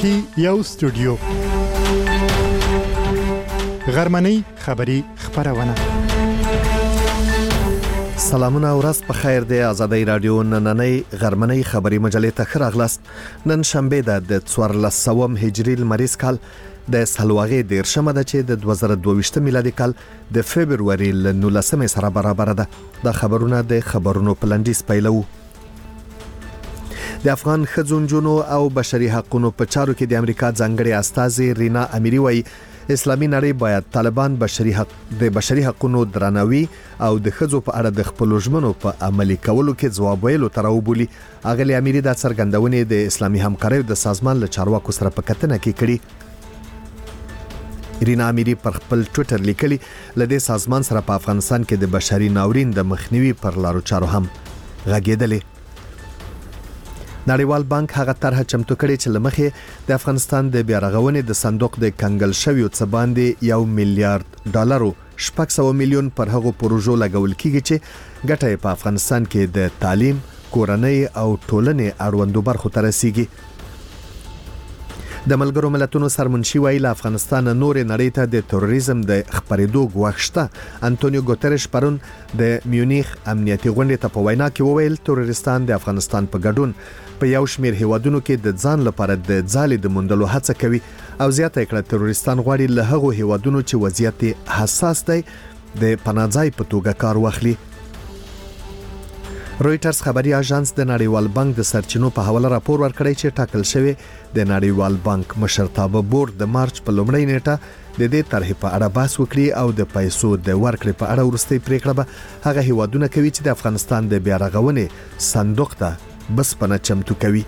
کې یو استودیو غرمنۍ خبری خبرونه. سلامونه او ورځ په خیر دی. آزادۍ رادیو نننۍ غرمنۍ خبری مجلې ته ښه راغلاست. نن شنبه ده د 1400 هجري لمریز کال د سلواغې 13مه ده چې د 2022 میلادي کال د فبرवरी 19 سره برابر ده. د خبرونه د خبرونو پلندیس پیلو. د افغان ښځو او بشري حقوقو په چارو کې د امریکا ځانګړي استازي رینا امیری وایي اسلامي نړۍ باید طالبان د بشري حقوقو درناوي او د ښځو په اړه د خپل ژمنو په عملي کولو کې ځواب ویلو تر وبولي. اغلی امیری د څرګندونې د اسلامي همکارۍ د سازمان له چارواکو سره په کتنه کې کړي. رینا امیری پر خپل ټوئیټر لیکلي لدې سازمان سره په افغانستان کې د بشري ناورین د مخنیوي پر لارو چارو هم غږیدلې. نړیوال بانک هغه طرحه چمتو کړې چې لمخې د افغانستان د بیارغونې د صندوق د کنګل شویو څه باندې $1 میلیارډ 600 میلیون پر هغو پروژو لګول کیږي چې ګټه په افغانستان کې د تعلیم، کورنۍ او ټولنې اړوندو برخو ته رسیږي. د ملګرو ملتونو سرمنشي ویل افغانستان نور نړۍ ته د تروریزم د خبرېدو غوښ شته. انټونیو ګوتریش پرون د میونخ امنیتي غونډې ته په وینا کې وویل تروریستان د افغانستان په ګډون په یو شمېر هیوادونو کې د ځان لپاره د ځالې د موندلو هڅه کوي او زیاته کړه تروریستان غواړي له هغو هیوادونو چې وضعیت حساس دی د پناهځای په توګه کار واخلي. رويټرز خبري اژانس د نړیوال بانک د سرچینو په حواله راپور ورکړی چې ټاکل شوی د نړیوال بانک مشرتابه بورډ د مارچ په لومړۍ نیټه د دې طرحې په اړه بحث وکړي او د پیسو د ورکړې په اړه وروستۍ پریکړه به هغه هیوادونه کوي چې د افغانستان د بیارغونې صندوق ته بسپنه چمتو کوي.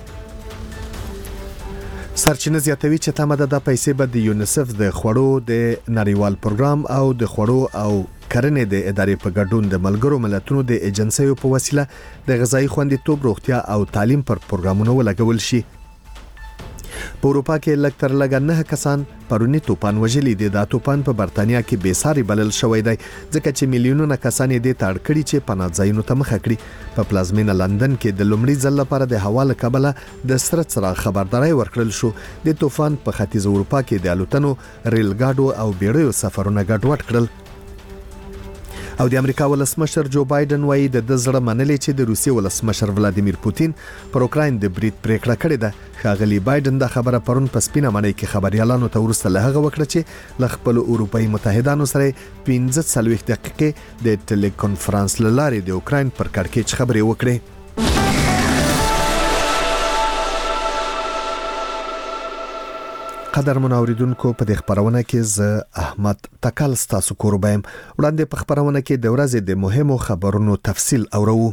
سرچینه زیاتوي چې تمه ده د پیسې به د یونیسف د خوړو د نړیوال پروګرام او د خوړو او کرنې د ادارې په ګډون د ملګرو ملتونو د ایجنسیو په وسیله د غذایی خوندیتوب، روغتیا او تعلیم پر پروګرامونو ولګول شي. په اروپا کې لږ تر لږه 9 کسان پرونی توپان وژلي دي. دا توپان په برتانیا کې بېساري بلل شوی دی ځکه چې میلیونونه کسان یې د تاړ کړي چې پناهځایونو ته مخه کړي. په پلازمینه لندن کې د لومړي ځل لپاره د هوا له کبله د سره څراغ خبرداري ورکړل شو. د طوفان په ختیځ اروپا کې د الوتنو، ریل ګاډو او بیړیو سفرونه ګډوډ کړل. او د امریکا ولسمشر جو بایدن وایي د زړه منلې چې د روسیې ولسمشر ولادیمیر پوتین پر اوکراین د برید پریکړه کړې ده. ښاغلي بایدن دا خبره پرون په سپینه معنی کې خبريالانو ته ورسته له هغه وکړه چې له خپل اروپایي متحدانو سره 45 دقیقې د ټلیکانفرنس لارې د اوکراین پر کړکېچ خبرې وکړې. قدر منوریدونکو په دې خبرونه کې زه احمد تکل ستاسو کوربایم. وړاندې په خبرونه کې د ورځې د مهمو خبرونو تفصیل اورو.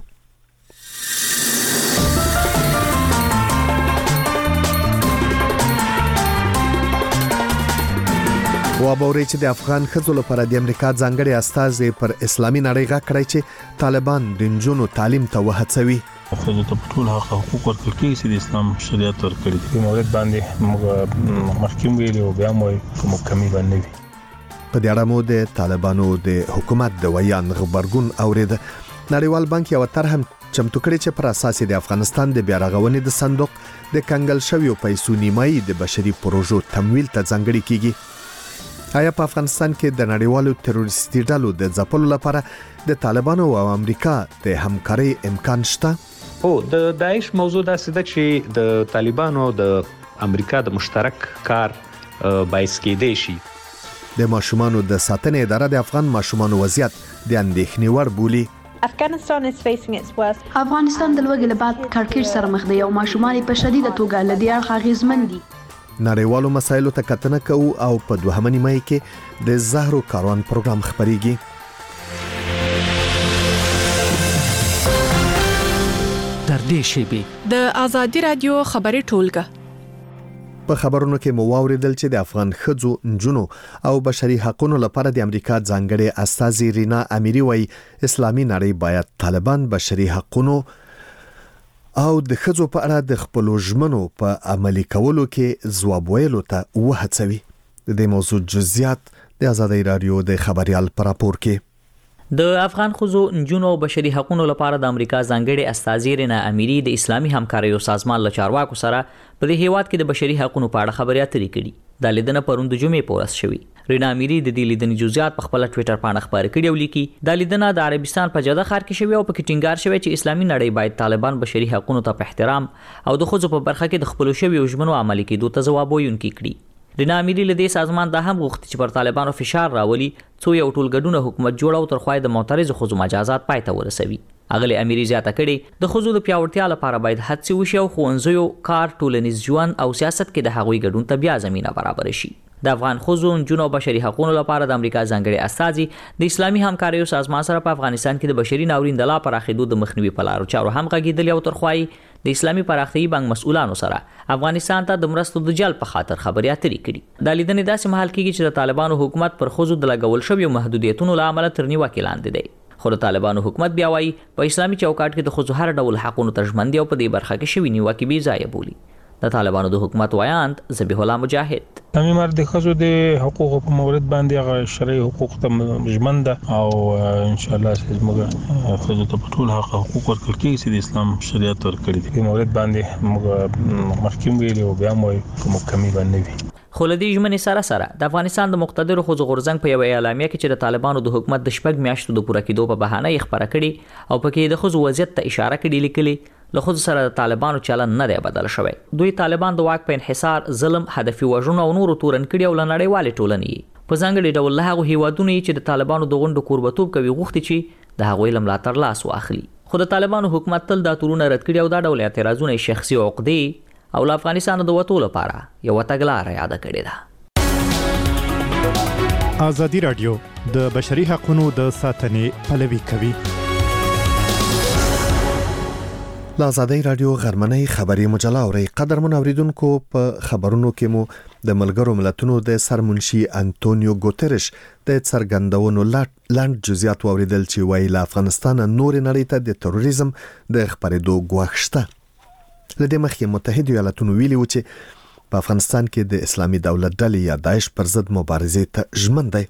وابوري چې د افغان ښځو لپاره د امریکا ځانګړي استازي پر اسلامي نړۍ غږ کړی چې طالبان د نجونو تعلیم ته وهڅوي. ښځو ته ټول حقوق ورکړل کېږي چې د اسلام شریعت ورکړي. په مورد باندې محکم ویلي او بیا مو کوم کمی باندې وي. په دې اړه مو د طالبانو د حکومت د ویان خبرګون اورید. نړیوال بانک یو طرح چمتو کړی چې پر اساس د افغانستان د بیارغونې د صندوق د کنګل شویو پیسو نیمایي د بشري پروژو تمویل ته ځانګړي کیږي. آیا په افغانستان کې د نړیوالو تروریستي ډلو د ځپلو لپاره د طالبانو او امریکا د همکارۍ امکان شته؟ د داعش موضوع داسې ده چې د طالبانو د امریکا د مشترک کار باعث کېدای شي. د ماشومانو د ساتنې اداره د افغان ماشومانو وضعیت د اندېښنې وړ بولي. افغانستان د لوږې له بعد کړکېچ سره مخ دی او ماشومان په شدیده توګه له دې اړخه اغېزمن دي. نړیوالو مسایلو ته کتنه کوو او په 2 نیمه کې د زهرو کاروان پروګرام خبريږي. در دې شیبه د آزادۍ رادیو خبري ټولګه په خبرونو کې مو واوریدل چې د افغان ښځو، نجونو او بشري حقوقو لپاره د امریکا ځانګړي استازي رینا امیری وایي اسلامي نړۍ باید طالبان بشري حقوقو او د ښځو په اړه د خپل ژمنو په عملي کولو کې ځواب ویلو ته وهڅوي. د دې موضوع جزئیات د آزادۍ رادیو د خبريال پر راپور کې. د افغان ښځو نجونو او بشري حقوقو لپاره د امریکا ځانګړي استازي رینا اميري د اسلامي همکاریو سازمان له چارواکو سره په دې هیواد کې د بشري حقوقو په اړه خبرې اترې کړي. دا لیدنه پرون د جمعې په ورځ شوې. رینا اميري د دې لیدنې جزئیات په خپل ټوئیټر باندې خبرې کړې او لیکي دا لیدنه د عربستان په جده ښار کې شوې او په کې ټینګار شوی چې اسلامي نړۍ باید طالبان بشري حقوقو ته په احترام او د ښځو په برخه کې د خپل شوی ژمنو عملي کېدو ته ځواب ویونکي کړي. رینا اميري له دې سازمان دا هم غوښتي چې پر طالبانو فشار راولي څو یو ټولګډونه حکومت جوړ او تر خوای د معترض ښځو مجازات پای ته ورسوي. اغلی اميري زیاته کړي د ښځو د پیاوړتیا لپاره باید هڅې وشي او ښوونځیو کار ټولنیز ژوند او سیاست کې د هغوی ګډون ته بیا زمينه برابر شي. د افغان ښځو نجونو او بشري حقوقو لپاره د امریکا ځانګړي استازي د اسلامي همکاریو سازمان سره په افغانستان کې د بشري ناورین د لا پراخېدو د مخنیوي په لارو چارو هم غږېدلي او تر خوای د اسلامي پراختیايي بانک مسؤلانو سره افغانستان ته د مرستو د جلب په خاطر خبرې اترې کړي. د لیدنې داسې مهال کېږي چې د طالبانو حکومت پر ښځو د لګول شویو محدودیتونو له امله تر نیوکې لاندې دی. خو د طالبانو حکومت بیا وایي په اسلامي چوکاټ کې د ښځو هر ډول حقوقو ته ژمن دي او په دې برخه کې شوي نیوکې بې ځایه بولي. د طالبانو د حکومت وایاند ذبیح الله مجاهد امي مرد خزو د حقوقو په مورد باندې هغه شرعي حقوق ته ژمن ده او ان شاء الله زموږ خزو ته په ټول حق حقوق ورکړل کېږي چې د اسلام شریعت ورکړي دي. په مورد باندې موږ مخکې ویلي او بیا مو کوم کمی باندې وي. خو له دې ژمنې سره سره د افغانستان د مقتدرو ښځو غورځنګ په یوه اعلامیه کې چې د طالبانو د حکومت د شپږ میاشتو د پوره کېدو په بهانه یې خپره کړې او پکې د ښځو وضعیت ته اشاره کړې لیکلي له ښځو سره د طالبانو چلن نه دی بدل شوی. دوی طالبان د واک په انحصار، ظلم، هدفي وژنو او نورو تورن کړي او له نړیوالې ټولنې په ځانګړي ډول له هغو هیوادونو چې د طالبانو د غونډو کوربتوب کوي غوښتي چې د هغوی له ملاتړ لاس واخلي. خو د طالبانو حکومت تل دا تورونه رد کړي او دا ډول اعتراضونه شخصي عقدې او له افغانستان د وتو لپاره یوه تګلاره یاده کړې ده. ازادي راډیو د بشري حقوقو د ساتنې پلوي کوي. لا ازادي راډیو غرمنۍ خبري مجله اوري. قدرمن اوریدونکو په خبرونو کې مو د ملګرو ملتونو د سرمنشي انټونیو ګوتریش د څرګندونو لاند جزئیات اوریدل چې وایي له افغانستان نور نړۍ ته د تروریزم د خبرېدو ګواښ شته. لدې مخکې متحده ایالاتونو ویلي و چې په افغانستان کې د اسلامي دولت ډلې یا داعش پر ضد مبارزې ته ژمن دی.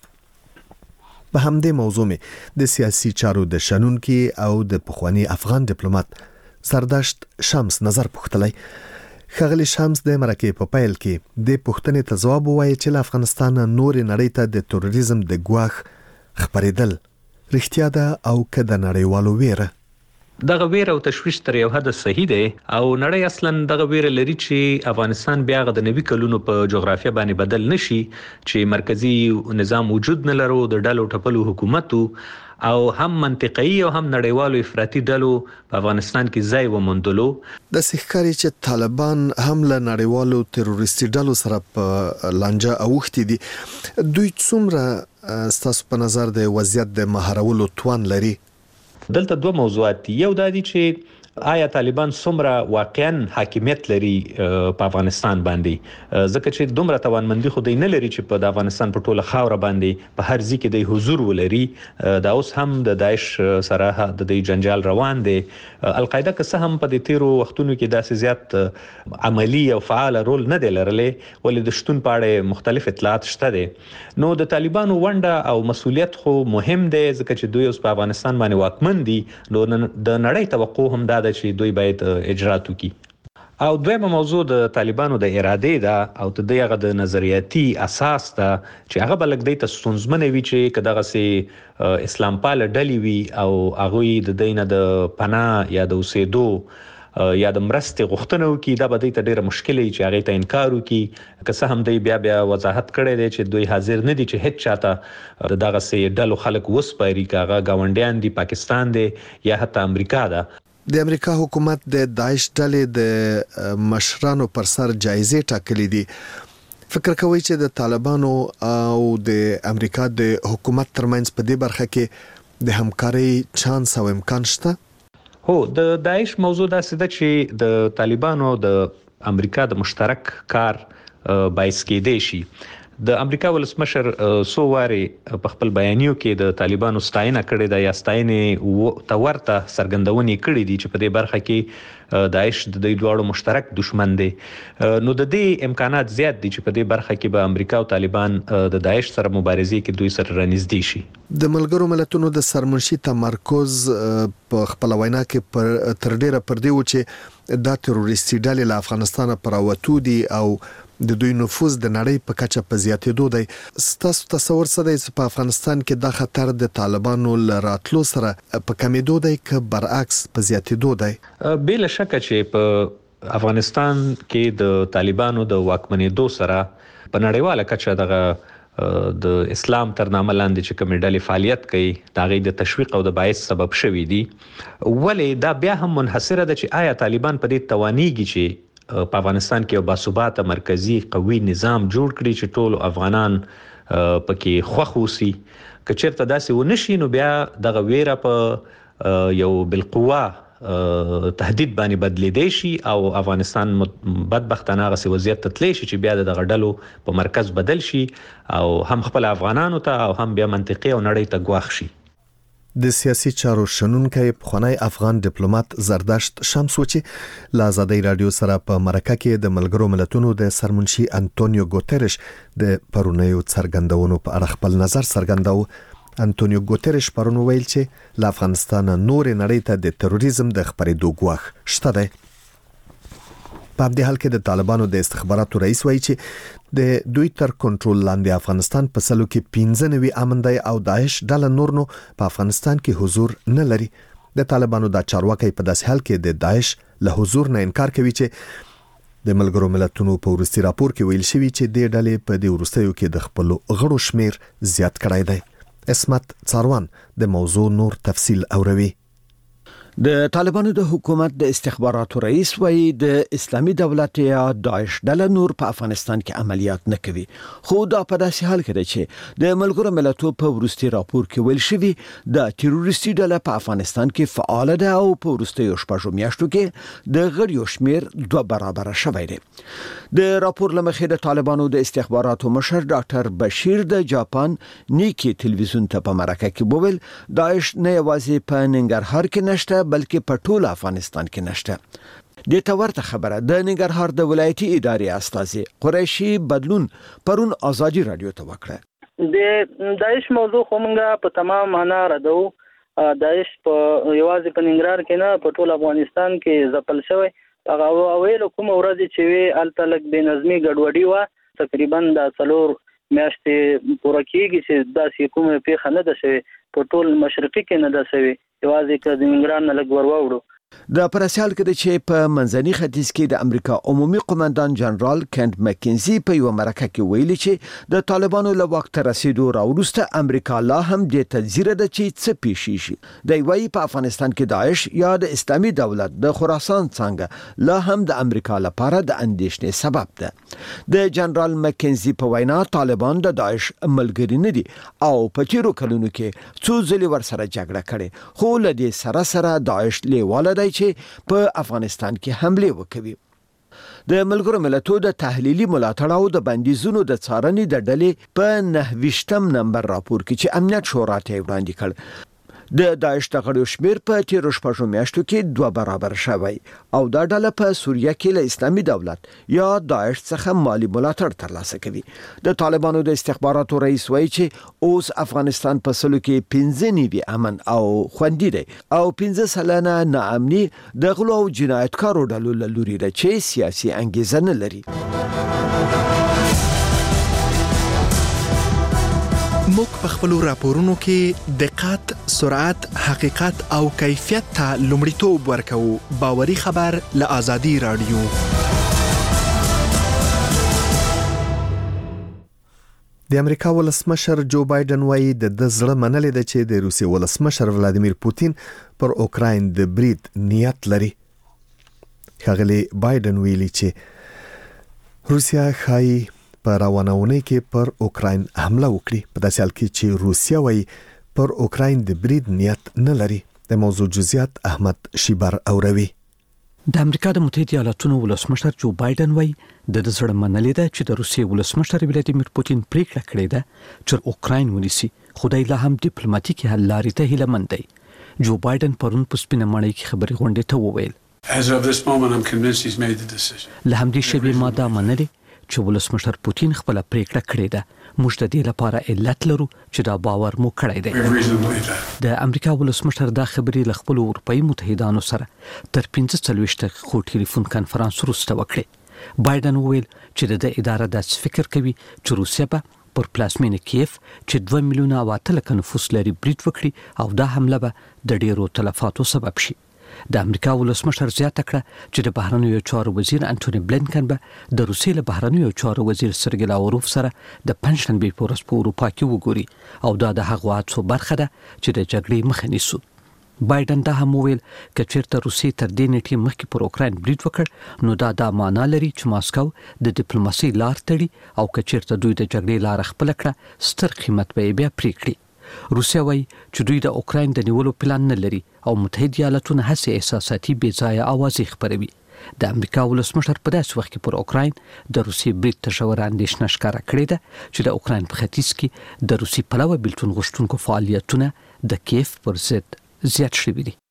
په همدې موضوع مې د سیاسي چارو د شنونکي او د پخوانی افغان ډیپلوماټ سرداشت شمس نظر پوښتلی. ښاغلی شمس د مرکې په پیل کې د پوښتنې ته ځواب ووایي چې له افغانستان نور نړۍ ته د تروریزم د ګواښ خبرېدل رښتیا ده او که د نړیوالو ویره. دغه ویره او تشویش تر یو حد صحیح دی او نړۍ اصلا دغه ویره لري چې افغانستان بیا د 90 کلونو په جغرافیه باندې بدل نشي چې مرکزی نظام وجود نه لرو د ډلو ټپلو حکومتو او هم منطقي او هم نړیوالو افراطي ډلو په افغانستان کې ځای وموندلو. د ښکاري چې طالبان هم له نړیوالو تروریستي ډلو سره په لانجه اوښتي دي. دوی څومره ستاسو په نظر د وضعیت د مهارولو توان لري؟ دلته دوه موضوعات دي. یو دا دي چې آیا طالبان څومره واقعا حاکمیت لري په افغانستان باندې، ځکه چې دومره توانمندي خو دی نه لري چې په افغانستان په ټوله خاوره باندې په هر ځای کې د حضور ولري. دا اوس هم د داعش سره د جنجال روان دی. القاعده که څه هم په دې تیرو وختونو کې داسې زیات عملی او فعال رول نه دی لرلی، ولې د شتون په اړه مختلف اطلاعات شته دي. نو د طالبانو ونډه او مسولیت خو مهم دی ځکه چې دوی اوس په افغانستان باندې واکمن دي. نو د نړۍ توقع هم دا ده چې دوی باید اجرات وکړي. او دویمه موضوع د طالبانو د ارادې ده او د دغه د نظریاتي اساس ده چې هغه بلګ ته ستونزمن وي چې کداغه سي اسلام پال ډلې وي او هغه د دینه د پناه یا د اوسېدو یا د مرستې غوښتنه وکړي. دا به ته ډیره مشکل وي چې هغه ته انکار وکړي. که څه هم دی بیا وضاحت کړی دی چې دوی حاضر نه دي چې هیڅ چاته دغه سي ډلو خلک وسپاري، کاغه گاونډیان دي، پاکستان دی یا حتی امریکا ده. د امریکا حکومت د داعش ډلې د مشرانو پر سر جایزې ټاکلې دي. فکر کوي چې د طالبانو او د امریکا د حکومت ترمنځ په دې برخه کې د همکارۍ چانس او امکان شته؟ هو، د داعش موضوع داسې ده چې د طالبانو د امریکا د مشترک کار باعث کېدی شي. د امریکا ولسمشر سو واري په خپل بیانیو کې د طالبانو ستاینه کړې ده یا ستاینې تورته سرګندونې کړې دي چې په دې برخه کې داعش د دوی دواړو مشترک دشمن دی. نو د دې امکانات زیات دي چې په دې برخه کې به امریکا او طالبان د داعش سره مبارزې کې دوی سره رانږدې شي. د ملګرو ملتونو د سرمنشي تمرکز په خپل وینا کې تر ډیره پر دی و چې دا تروریستي ډلې له افغانستان پر راوتو دي او د دوی نفوذ د نړۍ په کچه په زیاتېدو دی. ستاسو تصور څه دی چې په افغانستان کې دا خطر د طالبانو له راتلو سره په کمیدو دی که برعکس په زیاتېدو دی؟ بلا شک چې په افغانستان کې د طالبانو د واکمنېدو سره په نړیواله کچه دغه د اسلام تر نامه لاندې چې کومې ډلې فعالیت کوي د هغې د تشویق او د باعث سبب شوي دي. ولې دا بیا هم منحصره ده چې آیا طالبان په دې توانیږي چې په افغانستان کې یو باثباته مرکزی قوي نظام جوړ کړي چې ټول افغانان پکې خوښ اوسي. که چېرته داسې ونشي نو بیا دغه ویره په یو بالقوه تهدید باندې بدلیدای شي او افغانستان بدبختانه هغه وضعیت ته تللی شي چې بیا دغه ډلو په مرکز بدل شي او هم خپل افغانانو ته او هم بیا منطقي او نړۍ ته ګواښ شي. د سیاسي چارو شنونکی پخوانی افغان ډیپلوماټ زردشت شمس و چې له آزادۍ رادیو سره په مرکه کې د ملګرو ملتونو د سرمنشي انټونیو ګوتریش د پرونیو څرګندونو په اړه خپل نظر څرګنداوه. انټونیو ګوتریش پرون ویل چې له افغانستان نور نړۍ ته د تروریزم د خپرېدو ګواښ شته دی. په همدې حال کې د طالبانو د استخباراتو رئیس وایي چې د دوی تر کنټرول لاندې افغانستان په سلو کې 15 امن دی او داعش ډله نور نو په افغانستان کې حضور نه لري. د طالبانو د چارواکي په داسې حال کې د داعش له حضور نه انکار کوي چې د ملګرو ملتونو په وروستي راپور کې ویل شوی چې د ډلې په دې وروستیو کې د خپل غړو شمیر زیات کړی دی. اسمت څاروان د موضوع نور تفصیل اوروي. د طالبانو د حکومت د استخباراتو رئیس وایي د اسلامي دولت یا داعش ډله نور په افغانستان کې عملیات نه کوي. خو دا په داسې حال کې دی چې د ملګرو ملتونو په وروستي راپور کې ویل شوی د تروریستي ډله په افغانستان کې فعال ده او په وروستیو شپږو میاشتو کې د غړیو شمیر 2 برابر شوی دی. د راپور لمخې د طالبانو د استخباراتو مشر ډاکټر بشیر د جاپان نیکی تلویزیون ته په مرکه کې وویل داعش نه یوازې په ننګرهار کې نشته بلکې په ټول افغانستان کې نشته. د تورته خبره د ننګرهار د ولایتي ادارې استاذ قریشي بدلون پرون آزادي رادیو ته وکړه. د داعش موضوع کومه په تمام معنا ردو. داعش په یوازې په ننګرهار کې نه په ټول افغانستان کې ځپل شوی. هغه اویل کوم ورځ چې وی التلک بنظمي ګډوډي و تقریبا د 4 میاشتې پوره کېږي چې داسې کومه پیښه نه ده شوی په ټول مشرقي کې نه ده شوی یوازې که د ننګرهار نه لږ ورواوړو. د پرسیال کې چې په منځني ختیځ کې د امریکا عمومي قومندان جنرال کینټ مکینزي په یو مرکه کې ویلي چې د طالبانو له وخت رسیدو راوروسته امریکا لا هم د تجزیره د چې څه پیښ شي. د وی په افغانستان کې داعش یا د اسلامي دولت د خراسان څنګه لا هم د امریکا لپاره د اندېښنې سبب ده. د جنرال مکینزي په وینا طالبان د داعش ملګری نه دي او په تیرو کلونو کې څو ځلې ورسره جګړه کړې خو له دې سره سره داعش لیواله چې په افغانستان کې حمله وکړي. د ملګرو ملتونو د تحلیلي ملاتړ او د بندیزونو د څارنې د ډلې په 29 نمبر راپور کې چې امنیت شورا ته وړاندې کړ د داعش د غړو شمیر په تیرو شپږو میاشتو کې 2 برابر شوی او دا ډله په سوریه کې له اسلامي دولت یا داعش څخه مالی ملاتړ ترلاسه کوي. د طالبانو د استخباراتو رئیس وایي چې اوس افغانستان په سلو کې 15 نیوي امن او خوندي دی او 15 سلنه ناامني د غلو او جنایتکارو ډلو له لوري ده چې سیاسي انګیزه نه لري. موږ په خپل راپورونو کې دقت، سرعت، حقیقت او کیفیت ته لومړیتوب ورکوو. باوري خبر له آزادي رادیو. د امریکا ولسمشر جو بایدن وایي د زړه منلې ده چې د روسیې ولسمشر ولادیمیر پوتین پر اوکراین د برید نیت لري. ښاغلی بایدن ویلي چې روسیا خایي په روانونه کې پر اوکراین حمله وکړي په داسې حال کې چې روسیا وایي پر اوکراین د برید نیت نه لري. د موضوع جزئیات احمد شیبر اوروي. د امریکا د متحده ایالاتونو ولسمشر جو بایدن وایي د زړه منلې ده چې د روسیې ولسمشر ولادیمیر پوتین پریکړه کړې ده چې اوکراین ونیسي، خدای لا هم ډیپلوماټیکي حل لارې ته هیله مند دی. جو بایدن پرون په سپینه ماڼۍ کې خبري غونډې ته وویل As of this moment, I'm convinced he's made the decision. له همدې شیبې ما دا منلې چې ولسمشر پوتین خپل پریکړه کړې ده. موږ د دې لپاره علت لرو چې دا باور مو کړی دی. د امریکا ولسمشر دا خبرې له خپل اروپאי متحدانو سره تر 45 دقیقو ټلیفون کانفرنس وروسته وکړي. بایدن وویل چې د اداره داسې فکر کوي چې روسیه به پر پلازمینه کیف چې 2 میلیونه او 8 لک نفوس لري برید وکړي او دا حمله به د ډیرو تلفاتو سبب شي. د امریکا ولسمشر زیاته کړه چې د بهرنیو چارو وزیر انټونی بلینکن به د روسیې له بهرنیو چارو وزیر سرګی لاوروف سره د پنځشنبه په ورځ په اروپا کې وګوري او دا د هغه هڅو برخه ده چې د جګړې مخه نیسو. بایدن دا هم وویل چې چیرته روسیې تر دې نیټې مخکې پر اوکراین برید وکړ نو دا معنا لري چې ماسکو د ډیپلوماسي لار تړي او که چیرته دوی د جګړې لار خپل کړه ستر قیمت به بیا پرې کړي. روسیا وایي چې دوی د اوکراین د نیولو پلان نه لري او متحده ایالاتونه هڅې احساساتي بې ځایه اوازې خپروي. د امریکا ولسمشر په داسې وخت کې پر اوکراین د روسیې برید ته ژوره اندېښنه ښکاره کړې ده چې د اوکراین په ختیځ کې د روسي پلوه بیلتون غوښتونکو فعالیتونه د کیف پر ضد زیات شوي دي.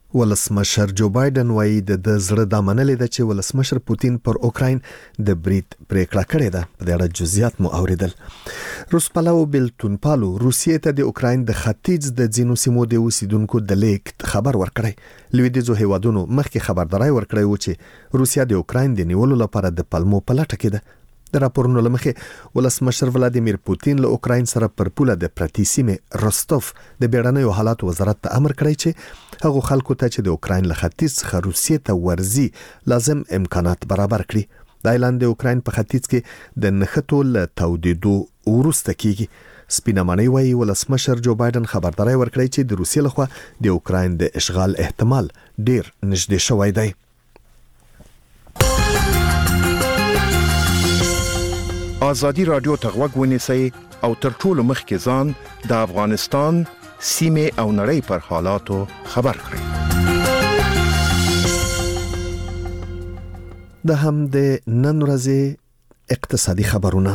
ولسمشر جو بایدن وایي د زړه د منلې ده چې ولسمشر پوتین پر اوکراین د برید پریکړه کړې ده. په دې اړه جزئیات مو اوریدل. روس پلو بیلتون پالو روسیې ته د اوکراین د ختیځ د ځینو سیمو د اوسیدونکو د لیک خبر ورکړی. لویدیځو هیوادونو مخکې خبرداري ورکړی و چې روسیا د اوکراین د نیولو لپاره د پلمو په لټه کې ده. د راپورونو لمخې ولسمشر ولادیمیر پوتین له اوکراین سره پر پوله د پرتی سیمې روستوف د بیړنیو حالات وزارت ته امر کړی چې هغه خلکو ته چې د اوکراین له ختیځ څخه روسیې ته ورځي لازم امکانات برابر کړي. دا اعلان د اوکراین په ختیځ کې د نښتو له تودیدو وروسته کیږي. سپینه ماڼۍ وایي ولسمشر جو بایدن خبرداري ورکړی چې د روسیې لخوا د اوکراین د اشغال احتمال ډیر نږدې شوی دی. آزادی رادیو ته غوږ ونیسئ او تر ټولو مخکې ځان د افغانستان سیمې او نړۍ پر حالاتو خبر کړئ. د هم د نن ورځې اقتصادي خبرونه.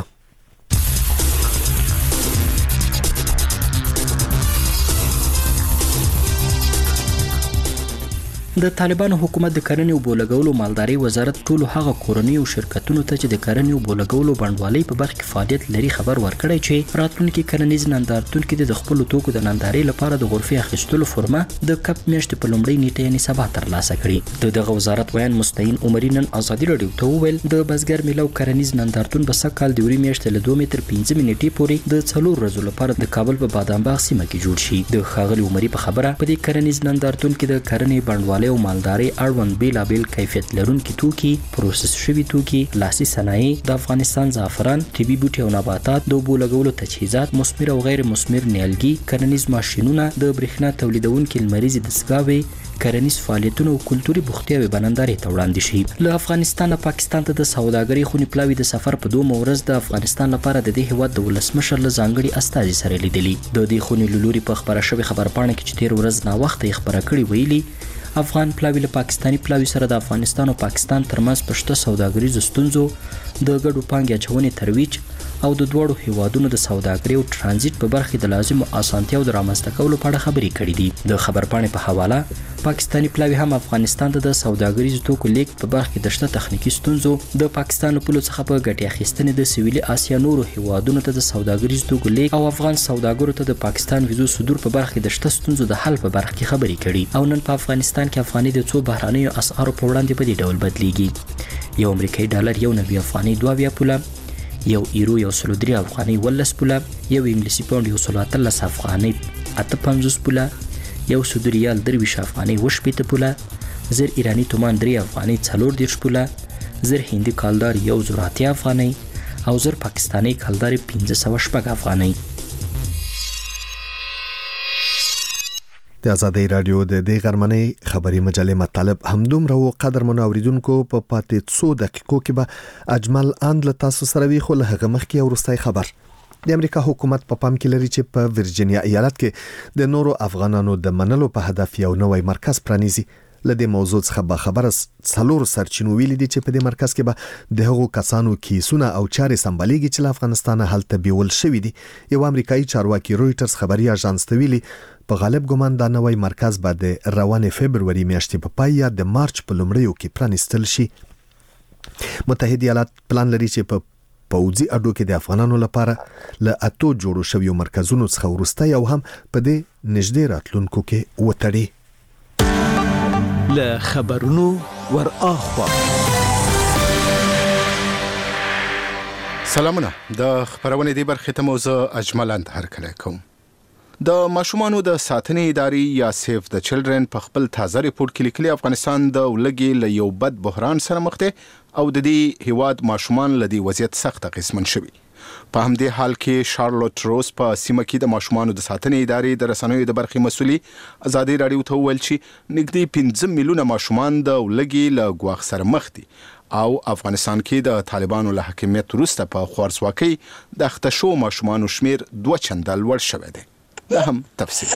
د طالبانو حکومت د کرنې او بولګولو مالداري وزارت ټولو هغه کورنۍ او شرکتونو ته چې د کرنې او بولګولو بڼوالۍ په برخه کې فعالیت لري خبر ورکړی چې راتلونکي کرنیز نندارتون کې د خپل توکو د ننداري لپاره د غرفه اخیستلو فرمه د کپ میاشتې په لومړۍ نیټه یعنی سبا ترلاسه کړي. دغه وزارت ویان مستعین عمري نن آزادي رادیو ته وویل د بزګر میلو کرنیز نندارتون به سکهال د وری میاشتې له 2 متر 15 نیټې پورې د 4 ورځې لپاره د کابل په بادام باغ سیمه کې جوړ شي. د ښاغلي عمري په خبره په دې کرنیز نندارتون کې د کرنې بڼوالۍ او مالداري اړوند بیلابیل کیفیت لرونکي توکي، پروسس شوي توکي، لاسي صنایع، د افغانستان زعفران، طبي بوټي او نباتات، د اوبو لګولو تجهیزات، مثمر او غیر مثمر نیالګي، کرنیز ماشینونه، د برېښنا تولیدونکي لمریزي دستګاوې، کرنیز فعالیتونه او کلتوري بوختیاوې بننداري ته وړاندې شي. له افغانستان پاکستان ته د سوداګرۍ خونې پلاوي د سفر په 2 ورځ د افغانستان لپاره د دې هیواد د ولسمشر له ځانګړي استازي سره لیدلي. د دې خونې لوري په خبره شوی خبرپاڼه کې چې 13 ورځ نا وخت یې خبره کړې ویلي افغان پلاوی له پاکستانی پلاوی سره د افغانستان او پاکستان ترمنځ پښته سوداګریزو ستونزو د ګډو پانګې اچونې ترویج او د دوړو هیوادونو د سوداګرۍ او ترانزیت په برخه د لازمو اسانتیاو د رامنځته کولو په اړه خبرې کړې دي. د خبرپاڼې په حواله پاکستانی پلاوی هم افغانستان ته د سوداګریزو توکو لیږد په برخه د شته تخنیکی ستونزو، د پاکستان له پولو څخه په ګټې اخیستنې د سویلي اسیا نورو هیوادونو ته د سوداګریزو توکو لیږد او افغان سوداګرو ته د پاکستان ویزو صدور په برخه د شته ستونزو د حل په برخه کې خبرې کړي. او نن په افغانستان کې افغاني د څو بهرانیو اسعارو په وړاندې په دې ډول بدلیږي. یو امریکایي ډالر 1 افغاني 2 پوله، یو ایرو 103 افغاني 13 پوله، یو انګلیسي پاوند 113 افغاني 58 پوله، یو سعودي ریال 23 افغاني 18 پوله، زر ایرانی تومان 3 افغاني 14 پوله، زر هندي کالدار 180 افغاني او زر پاکستاني کالدار 1500 افغاني. د آزادۍ رادیو د دې غرمنۍ خبري مجلې مطالب همدومره و. قدر منوریدونکو په پاتې 2 دقیقو کې به اجمل اند له تاسو سره وي. خو له هغه مخکې یو وروستی خبر. د امریکا حکومت په پام کې لري چې په ورجینیا ایالت کې د نورو افغانانو د منلو په هدف یو نوی مرکز پرانیزي. لدې موضوع څخه باخبره څلور سرچینو ویلي دي چې په دې مرکز کې به د هغو کسانو کیسونه او چارې سمبالېږي چې له افغانستان هلته بیول شوی دي. یو امریکایي چارواکي رويټرز خبري اژانس ته ویلي په غالب ګمان دا نوې مرکز به د روان فبروري میاشتې په پای یا د مارچ په لومړیو کې پرانیستل شي. متحده ایالات پلان لري چې په پوځي اډو کې د افغانانو لپاره له 8 جوړو شویو مرکزونو څخه ورسته یو هم په دې نږدې راتلونکو کې وتړي. له خبرونو ور اخوا سلامونه. د خبرونه دی برخه ته موضوع اجملند هرکلی کوم. د ماشومانو د ساتنې ادارې یا سیف د چلډرن په خپل تازه ریپورت کې لیکلي افغانستان د ولګي له یو بد بحران سره مخ دی او د دې هیواد ماشومان له دې وضعیت سخت قسمن شوي. په همدې حال کې شارلوټ روز په سیمه کې د ماشومانو د ساتنې ادارې د رسنیو د برخې مسؤلي ازادي رادیو ته وویل چې نږدې 15 میلیونه ماشومان د ولګي له ګواښ سره مخ دي او افغانستان کې د طالبانو له حاکمیت وروسته په خوارځواکۍ د اخته شو ماشومانو شمیر 2 چنده لوړ شوی دی. دا هم تفصیل.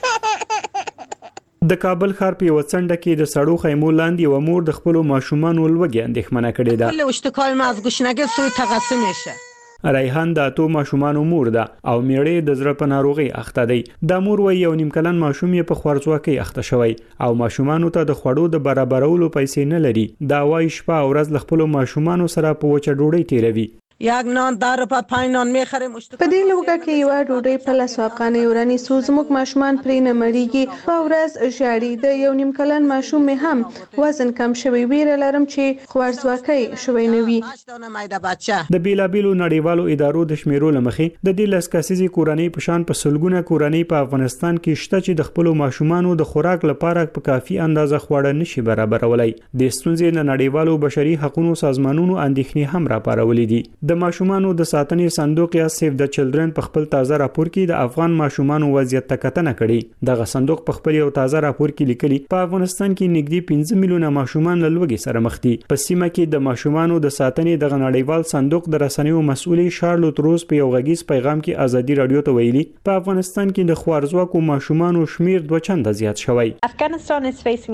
د کابل ښار په وڅنډه کې د سړو خیمو لاندې یو مور د خپل ماشومان ولوګي اندېښمنه کړې ده. کل اشتکال ما از گوشنگه سوی تقسیم میشه. ریحان د 2 ماشومان مور ده او میړې د زړه په ناروغي اخته دی. د مور وی یو نیم کلن ماشوم یې په خوارځواکۍ اخته شوی او ماشومانو ته د خوړو د برابرولو پیسې نه لري. دا وای شپه او ورځ خپل ماشومانو سره په وچه ډوډۍ تیروي. یک نان در په 5 نان میخریم. په دې لوګه کې یو ډوډۍ په لاسو افغانۍ ورانی سوزموک ماشومان پرې نه مړیږي. په ورځ ژاړي. د یو نیم کلن ماشوم مې هم وزن کم شوی. ویره لرم چې خوارځواکۍ شوی نه وي. د بیلابیلو نړیوالو ادارو د شمیرو لمخې د دې لسکاسيزي کورنۍ په شان په سلګونه کورنۍ په افغانستان کې شته چې د خپل ماشومانو د خوراک لپاره په کافي اندازه خواړه نشي برابرولای. د ستونزې نه نړیوالو بشري حقوقو سازمانونو اندېښنې هم راپارولې دي. د ماشومانو د ساتنې صندوق یا سیف د چلډرن په خپل تازه راپور کې د افغان ماشومانو وضعیت ته کتنه کړې. دغه صندوق په خپل یو تازه راپور کې لیکلي په افغانستان کې نږدې 15 میلیونه ماشومان له لوګي سره مخ دي. په سیمه کې د ماشومانو د ساتنې د نړیوال صندوق د رسنیو مسؤل شارلوټ روز په یو غږیز پیغام کې ازادي رادیو ته ویلي په افغانستان کې د خوارځواکو ماشومانو شمیر 2 چنده زیات شوی. افغانستان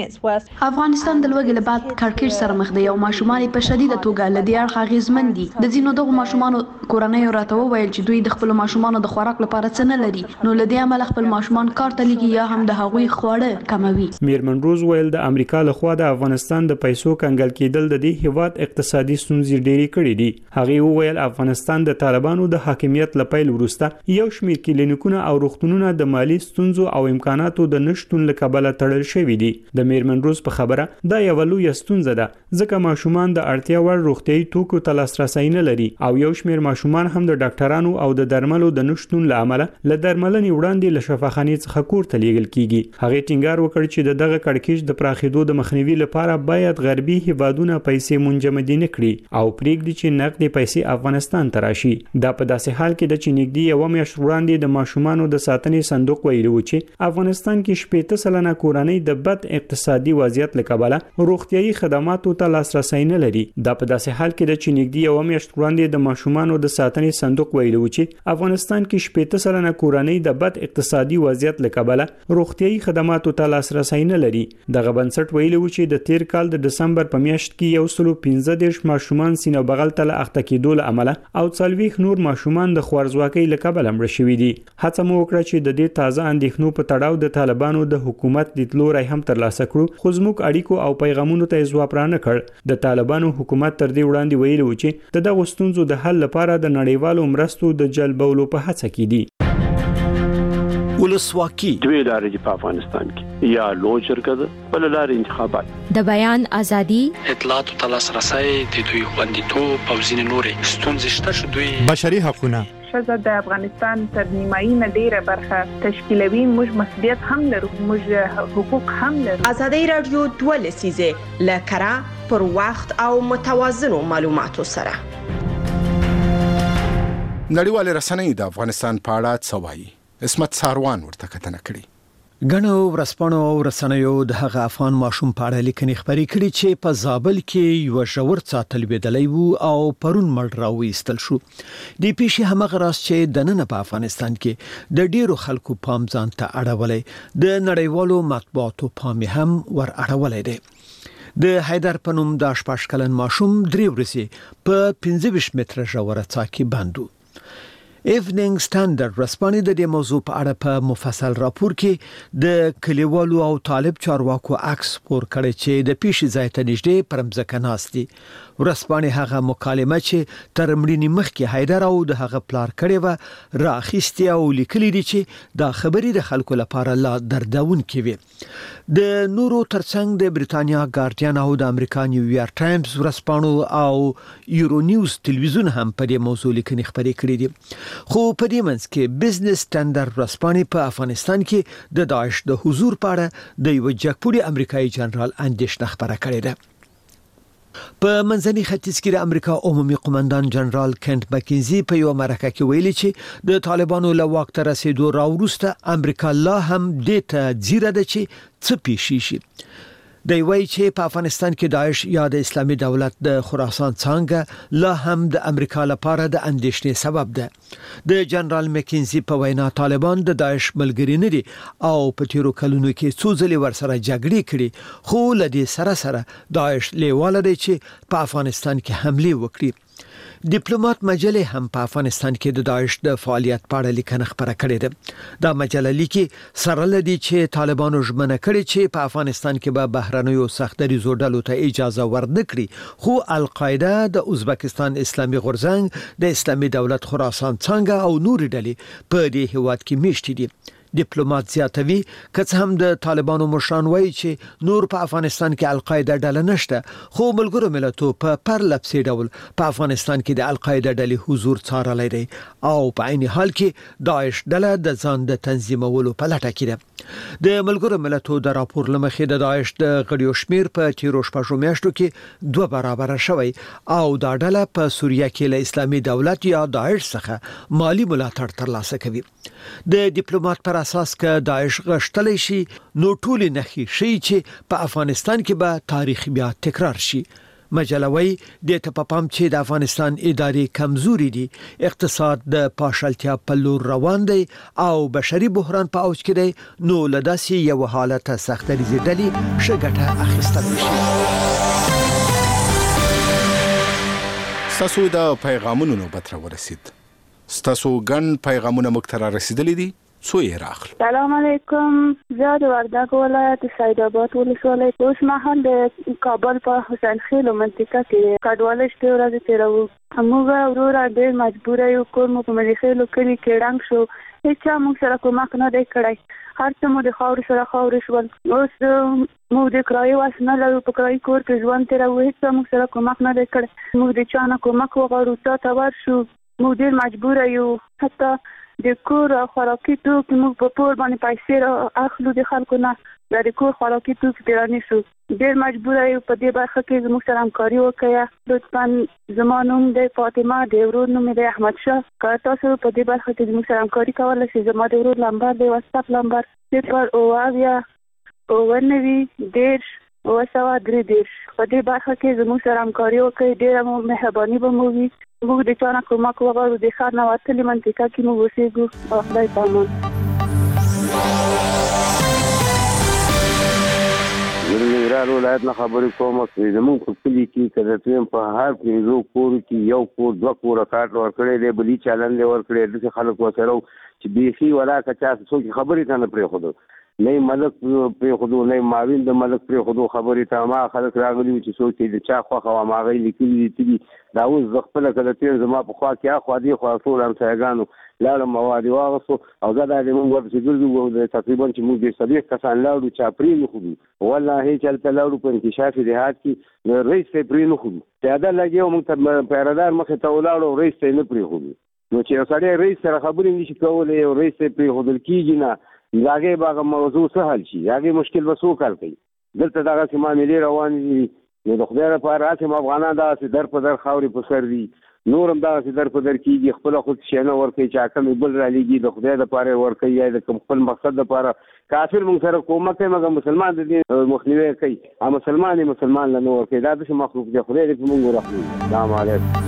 د لوګي له بعد کړکېچ سره مخ دی او ماشومان په شدیده توګه له دې اړخ اغیزمن دي. د ځینو دغه ماشومانو کورنۍ راته وویل چې دوی د خپل ماشومانو د خوراک لپاره څه نه لري نو له دې عمل خپل ماشومان کار ته لګي یا هم د هغوی خواړه کموي. میرمن روز ویل د امریکا لخوا د افغانستان د پیسو کنګل کېدل د دې هیواد اقتصادي ستونزې ډېری کړې دي. هغه ویل افغانستان د طالبانو د حاکمیت لپیل وروسته یو شمېر کلینیکونه او روغتونونه د مالی ستونزو او امکاناتو د نشټون لکبله تړل شوی دي. د میرمن روز په خبره دا یو لوی ستونزه ده ځکه ماشومان د اړتیا وړ روغتيایي توکو ته لاسرسي نه لري او یو شمېر ماشومان هم د ډاکټرانو او د درملو د نشټون له امله له درملنې وړاندې له شفاخانې څخه کور ته لیږل کیږي. هغه ټینګار وکړ چې دغه کړکېچ د پراخېدو د مخنیوي لپاره باید غربي هیوادونه پیسې منجمدي نه کړي او پرېږدي چې نقدي پیسې افغانستان ته راشي. دا په داسې حال کې د چې نږدې یو میاشت وړاندې د ماشومانو د ساتنې صندوق ویلي و چې افغانستان کې 80% کورنۍ د بد اقتصادي وضعیت له کبله روغتيایي خدماتو ته لاسرسي نه لري. دا په داسې حال کې د چې نږدې یو میاشت وړاندې د ماشومانو د ساتنې صندوق ویلي و چې افغانستان کې 80% کورنۍ د بد اقتصادي وضعیت له کبله روغتيایي خدماتو ته لاسرسي نه لري. دغه بنسټ ویلي و چې د تیر کال د دسمبر په میاشت کې 115 ماشومان سینه بغل ته اخته کېدو له امله او 40 نور ماشومان د خوارځواکۍ له کبله مړ شوي دي. هڅه مو وکړه چې د دې تازه اندېښنو په تړاو د طالبانو د حکومت لیدلوری هم ترلاسه کړو خو زموږ اړیکو او پیغامونو ته ځواب را نه کړ. د طالبانو حکومت تر دې وړاندې ویلي و چې د دغه ستونزو د حل لپاره د نړیوالو مرستو د جلبولو په هڅه کې دي. ولسواکي دوی لارې په افغانستان کې یا لوی شرکت بل لارې انتخابات د بیان ازادي اطلاعات او تلاسرسي د دوی خوندیتوب او ځینې نورې ستونزې شته چې دوی بشري حقوقونه ښځه د افغانستان تر نیمایي نه ډیره برخه تشکیلوي. موږ مسؤلیت هم لرو، موږ حقوق هم لرو. ازادي رادیو 2 لسیزه لکرا پر وخت او متوازنو معلوماتو سره نړیوال رسنۍ د افغانستان په اړه څه وایي. اسمت ساروان ورته کتنه کړې. غنو ورسپانو او رسنیو د هغه افغان ماشوم په اړه لیکنې خبرې کړي چې په زابل کې یو ژور ساتل ویدلې وو او پرون مړ راوېستل شو. د پیښې همغه راز چې د نن په افغانستان کې د ډیرو خلکو پام ځان ته اړولې د نړیوالو مطبوعاتو پام هم ور اړولې دي. د حیدر په نوم د 18 کلن ماشوم 3 ورځې په 15 متره ژوره څاه کې بندو. ایوننګ سټانډرډ رسپانې د دې موضوع په اړه په مفصل راپور کې د کلیوالو او طالب چارواکو عکس خپور کړی چې د پیښې ځای ته نږدې پر مځکه ناست دي. ورسپانې هغه مکالمه چې تر مړینې مخکې حیدر او د هغه پلار کړی و راخیستي او لیکلي دي چې دا خبرې د خلکو لپاره لا دردونکې وي. د نورو ترڅنګ د بریتانیا ګارډین او د امریکا نیویارک ټایمز ورسپانو او یورو نیوز ټلویزیون هم په دې موضوع لیکنې خپرې کړې دي. خو په دې منځ کې بزنس سټانډرډ ورسپانې په افغانستان کې د داعش د حضور په اړه د یو جګپوړي امریکایي جنرال اندېښنه خبره کړې ده. په منځني ختیځ کې د امریکا عمومي قومندان جنرال کینټ مکینزي په یو مرکه کې ویلي چې د طالبانو له واک ته رسیدو راوروسته امریکا لا هم دې ته ځیره ده چې څه پیښ شي. دی وایي چې په افغانستان کې داعش یا د اسلامي دولت د خراسان څانګه لا هم د امریکا لپاره د اندېښنې سبب ده. د جنرال مکینزي په وینا طالبان د داعش ملګري نه دي او په تیرو کلونو کې څو ځلې ورسره جګړې کړې، خو له دې سره داعش لیواله دی چې په افغانستان کې حمله وکړي. ډیپلوماټ مجله هم په افغانستان کې د داعش د فعالیت په اړه لیکنه خپره کړې ده. دا مجله لیکي سره لدی چې طالبانو ژمنه کړې چې په افغانستان کې به بهرنیو سختدریزو ډلو ته اجازه ورنکړي، خو القاعده د ازبکستان اسلامي غورځنګ د اسلامي دولت خراسان څنګه او نور ډلې په دې هیواد کې میشتي دي. ډیپلوماټ زیاتوي که هم د طالبانو مشران وایي چې نور په افغانستان کې القاعده ډله نشته، خو ملګرو ملتونو په پرلپسې ډول په افغانستان کې د القاعده ډلې حضور څارلی دی او په عین حال کې داعش ډله د ځان د تنظیمولو په لټه کې ده. د ملګرو ملتونو د راپور لمخې د داعش د غړیو شمیر په تیرو شپږو میاشتو کې 2 برابر شوی او دا ډله په سوریه کې له اسلامي دولت یا داعش څخه مالی ملاتړ ترلاسه کوي. د ډیپلوماټ پر اساس که داعش غشتلی شي نو ټول نخي شي چې په افغانستان کې به تاریخ بیا تکرار شي. مجله وایي د ته په پام چې د افغانستان اداري کمزوري دي، اقتصاد د پاشلتیا په لور روان دی او بشري بحران په اوج کې دی، نو لداسي یو حالت سختدریزي ډلې شګټه اخیستل شي. تاسو د پیغامونو نوبت را ورسید. ستاسو ګڼ پیغامونه موږ ته را رسیدلي دي، څو یې راخلو. سلام علیکم. زه د وردګ ولایت سید آباد ولسوالۍ اوس مهال د کابل په حسین خیل منطقه کې کډوالۍ شپې ورځې تیروو. موږ وروره ډېر مجبوره یو، کور مو په ملي خیلو کلي کې ړنګ شو، هیچا موږ سره کومک نه دی کړی، هر څه مو د خاورې سره خاورې شول. اوس موږ د کرایې واس نه لرو، په کرایي کور کې ژوند تیروو، هیڅ موږ سره کومک نه دی کړی. موږ د چا نه کومک وغواړو، تا ته ورشو، موږ ډېر مجبوره یو. حتی د کور خوراکي توکي موږ په پور باندې پیسې را اخلو د خلکو نه، د کور خوراکي توکي پرې رانیسو. ډېر مجبوره یو. په دې برخه کې زموږ سره همکاري وکړئ لطفا. زما نوم دی فاطمه، د ورور نوم دی احمد شاه. که تاسو په دې برخه کې زموږ سره همکاري کولی شئ، زما د ورور نمبر دی واتساپ نمبر 0 90 10 933. په دې برخه کې زموږ سره همکاري وکړئ، ډېره مو مهرباني به مو وي. موږ د چا نه کومک وغواړو، د ښار نه وتلې منطقه کې موږ اوسېږو او خدای په امان. زه د ننګرهار ولایت نه خبرې کوم. زموږ په کلي کې که د ټرین په هر 5 کورو کې یو کور 2 کوره کارت ورکړی دی، بلي چالن دی ورکړی، داسې خلک ورسره چې بیخي ولاکه چا څوک خبرې ته نه پرېښودو، نه ملک پرېښودو، نه معاون د ملک پرېښودو. خبرې ته ما خلک راغلي وو چې څوک چې د چا خوښه وه هماغه یې لیکلي دي. دا اوس زه خپله که د ټرین زما په خوا کې اخوا دې خوا ټول همسایګانو لاړم، مواد یې واغېستو او زه دا د موږ ورپسې ګرځو. تقریبا چې موږ 40 کسان لاړو، چا پرې نه ښودو، والله هېڅ هلته لاړو په انکشاف دیهات کې رئیس ته یې پرې نه ښودو. پیاده لګیا موږ ته پیرهدار مخې ته ولاړو، رئیس ته یې نه پرېښودو. نو چې یو سړی رئیس سره خبرې نه شي کولی، یو رئیس ته یې پرېښودل کېږي نه، د هغې به هغه موضوع څه حل شي؟ هغې مشکل به څوک حل کوي؟ دلته دغسې معاملې روانې دي. نو د خدای لپاره هسې افغانان دغسې در په در خاورې په سر دي، نور هم دغسې در په در کېږي، خپله خود شی نه ورکوي، چې حاکم یې بل رالېږي، د خدای دپاره یې ورکوي یا د کوم خپل مقصد دپاره. کافر موږ سره کومک کوي مګر مسلمان د دې مخنیوی کوي، او مسلمان یې مسلمان له نه ورکوي. دا داسې مخلوق دی، خدای دې په موږ ورحموي. السلام علیکم.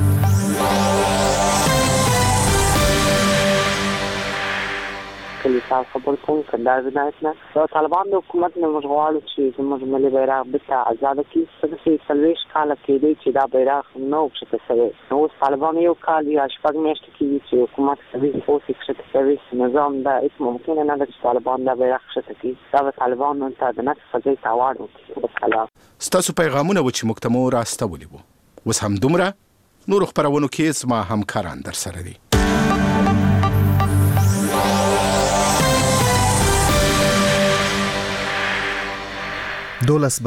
کلی تاسو خبر کوم کندهار ولایت نه او طالبان د حکومت نه مشغول چې زموږ ملي بیرغ بته آزاد کی څنګه سلويش کال کې دی چې دا بیرغ نو څه څه نو طالبان یو کال یا شپږ میاشتې کې چې حکومت کوي او څه کوي نظام دا هیڅ ممکن نه ده چې طالبان دا بیرغ څه کوي دا طالبان ته د نفس فزي تاوړ وکړي. ستاسو پیغامونه و چې مکتمو راستولي وو وس هم دومره نور خبرونو کې زما همکاران در سره دي. دولس